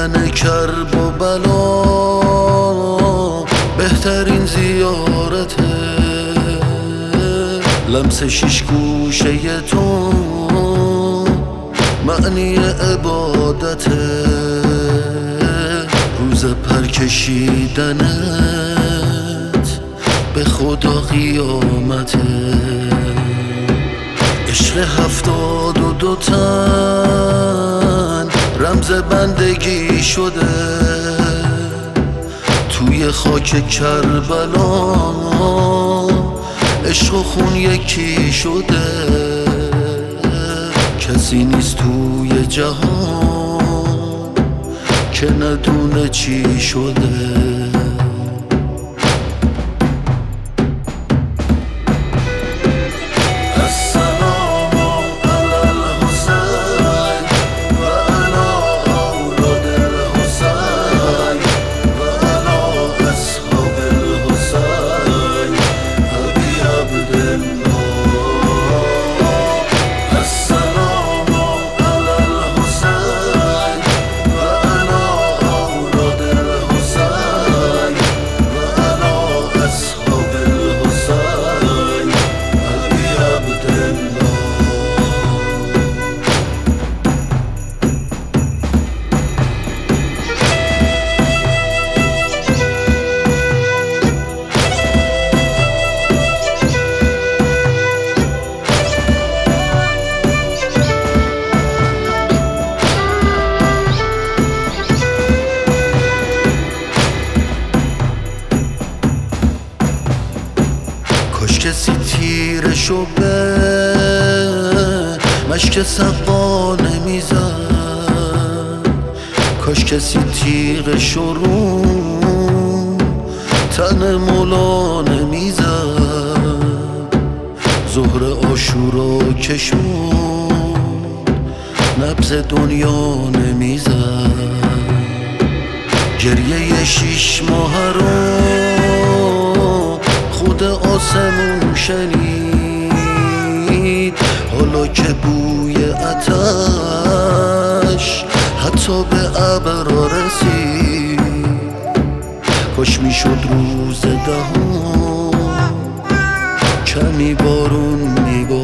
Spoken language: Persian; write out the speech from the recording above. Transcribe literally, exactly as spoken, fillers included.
دیدن کرب و بلا بهترین زیارته، لمس شیش گوشه تو معنی عبادته، روز پر کشیدنت به خدا قیامته. عشق هفتاد و دو تن رمز بندگی شده، توی خاک کربلا عشق و خون یکی شده. کسی نیست توی جهان که ندونه چی شده. کاش کسی تیرشو به مشک سقا نمیزد، کاش کسی تیغشو رو تن مولا نمیزد. ظهر عاشورا که شد نبض دنیا نمیزد، گریه شیش ماه رو خود آسمون شنید، حالا که بوی آتش حتی به ابرا رسید. کاش میشد روز دهم کمی بارون میبارید.